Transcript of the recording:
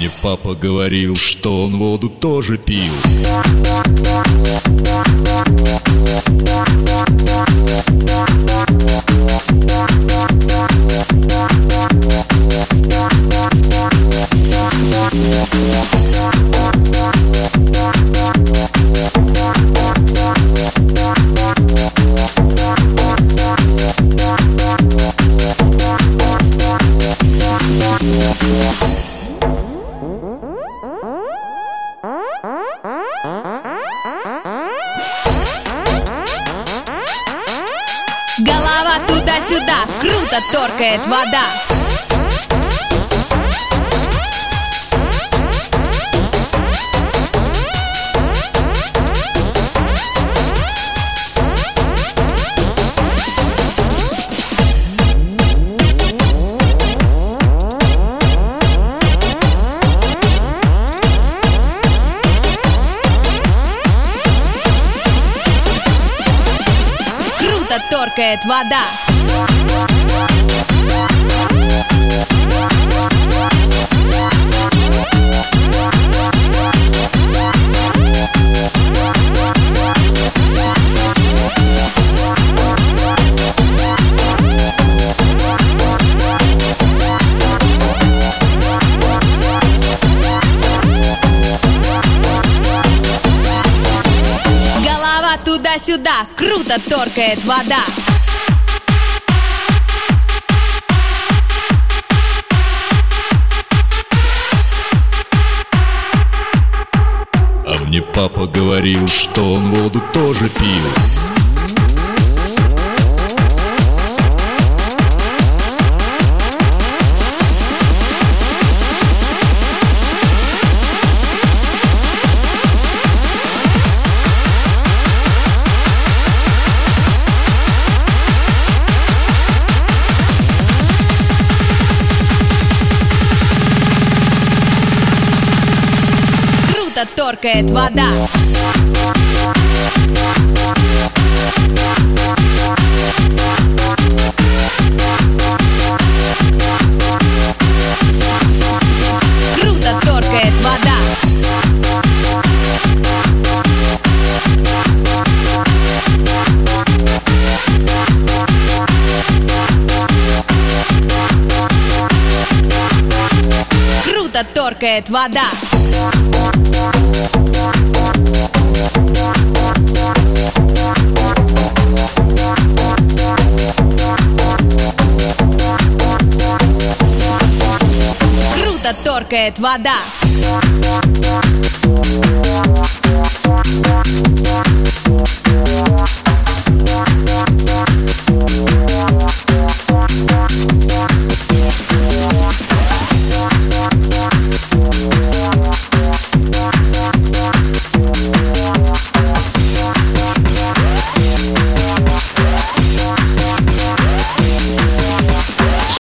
мне папа говорил, что он воду тоже пил. Голова туда-сюда, круто торкает вода. Круто торкает вода. Голова туда-сюда, круто торкает вода. А мне папа говорил, что он воду тоже пил. Круто торкает вода. Круто торкает вода. Круто торкает вода. Круто торкает вода.